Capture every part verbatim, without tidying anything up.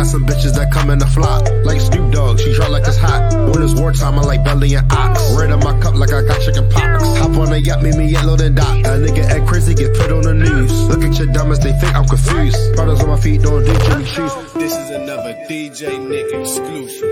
got some bitches that come in the flock. Like Snoop Dogg, she drop like it's hot. When it's wartime, I like belly and ox. Red in my cup like I got chicken pox. Hop on a yacht, make me yellow than Doc. A nigga act crazy, get put on the news. Look at your diamonds, they think I'm confused. Products on my feet, don't do Jimmy shoes. This is another D J Nick exclusive.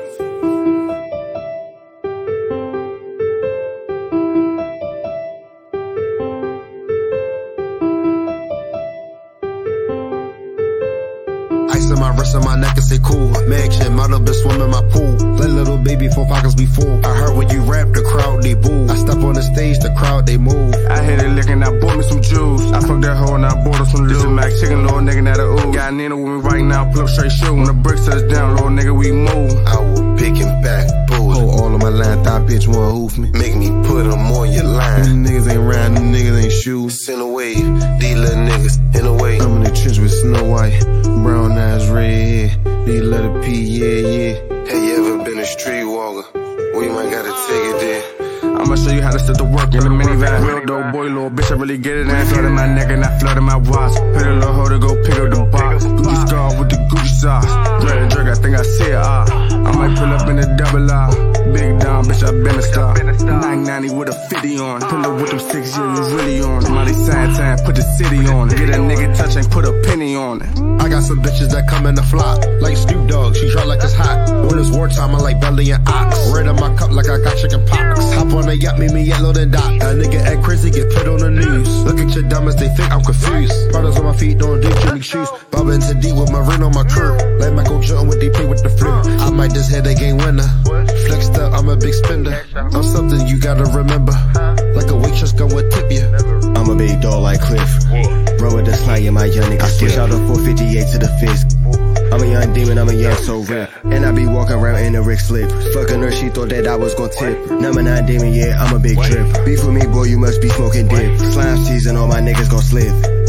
Ice in my wrist and my neck and say cool. Mag shit, my little bitch swim in my pool. Let little baby four pockets be full. I heard when you rap, the crowd they boo. I step on the stage, the crowd they move. I hit it licking, I bought me some juice. I fucked that hoe and I bought her some loot. This is Mac chicken, little nigga, now the ooh. Got Nina with me right now, pull up straight shoot. When the bricks touch down, little nigga, we move. I will pick him back, bull. Hold all of my line, thought bitch wanna hoof me. Make me put them on your line. Them niggas ain't round, them niggas ain't shoes. Send away, these little niggas in a way. I'm in the trench with Snow White, brown eyes, red hair. These letter P, yeah, yeah. Have you ever been a street walker? We might gotta take it there. I'ma show you how to set the work in the minivan. Real dope boy, little bitch, I really get it. I flooded my neck and I flooded my watch. Put a little hoe to go pick up the box. Gucci scar with the Gucci sauce. Drag and drag, I think I see it, ah. I might pull up in a double R. Big down, bitch, I been a star. nine ninety with a fifty on. Pull up with them six, yeah, you really on. Molly Santan, put the city on. Get a nigga touch and put a penny on it. I got some bitches that come in the flock. Like Snoop Dogg, she drop like it's hot. When it's wartime, I like belly and ox. Red in my cup like I got chicken pox. Hop on a yacht, make me yellow than Doc. A nigga act crazy, get put on the news. Look at your diamonds, they think I'm confused. Products on my feet, don't do Jimmy shoes. Bobbing to D with my ring on my curb. Like Michael Jordan when they play with the flu. I might just hit a game winner. Flexed up, I'm a big spender. I'm something you gotta remember. Like a waitress gonna tip you. I'm a big dog like Cliff. Run with the slide in my young nigga. I switch out the four fifty-eight to the Fisk. I'm a young demon, I'm a young so rare. And I be walking around in a Rick slip. Fucking her, she thought that I was gon' tip. Number nine demon, yeah, I'm a big trip. Beef with me, boy, you must be smoking dip. Slime season, all my niggas gon' slip.